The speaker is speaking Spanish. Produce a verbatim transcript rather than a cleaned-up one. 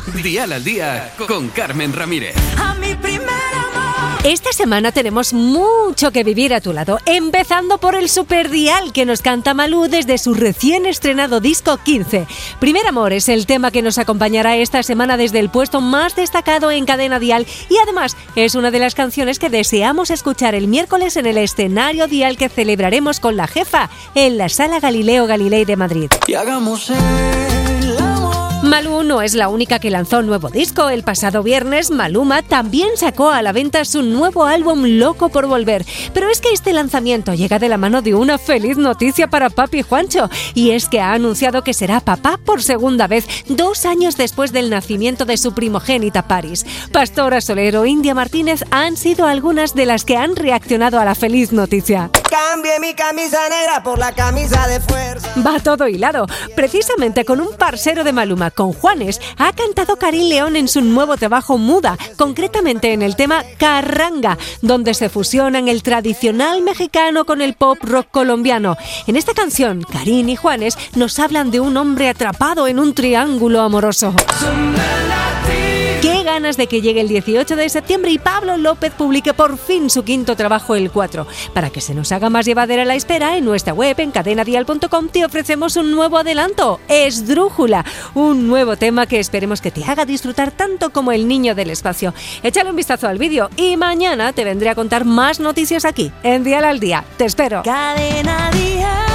Dial al Día con Carmen Ramírez. A mi primer amor. Esta semana tenemos mucho que vivir a tu lado, empezando por el superdial que nos canta Malú desde su recién estrenado disco quince. Primer amor es el tema que nos acompañará esta semana desde el puesto más destacado en Cadena Dial y además es una de las canciones que deseamos escuchar el miércoles en el escenario Dial que celebraremos con la jefa en la Sala Galileo Galilei de Madrid. Y hagamos el amor. Malú no es la única que lanzó nuevo disco. El pasado viernes, Maluma también sacó a la venta su nuevo álbum Loco por Volver. Pero es que este lanzamiento llega de la mano de una feliz noticia para Papi Juancho. Y es que ha anunciado que será papá por segunda vez, dos años después del nacimiento de su primogénita Paris. Pastora Solero e India Martínez han sido algunas de las que han reaccionado a la feliz noticia. Cambié mi camisa negra por la camisa de fuerza. Va todo hilado. Precisamente con un parcero de Maluma, con Juanes, ha cantado Karim León en su nuevo trabajo Muda, concretamente en el tema Carranga, donde se fusionan el tradicional mexicano con el pop rock colombiano. En esta canción, Karim y Juanes nos hablan de un hombre atrapado en un triángulo amoroso. Qué ganas de que llegue el dieciocho de septiembre y Pablo López publique por fin su quinto trabajo, el cuatro. Para que se nos haga más llevadera la espera, en nuestra web, en cadena dial punto com, te ofrecemos un nuevo adelanto, Esdrújula, un nuevo tema que esperemos que te haga disfrutar tanto como el niño del espacio. Échale un vistazo al vídeo y mañana te vendré a contar más noticias aquí, en Dial al Día. Te espero. Cadena Dial.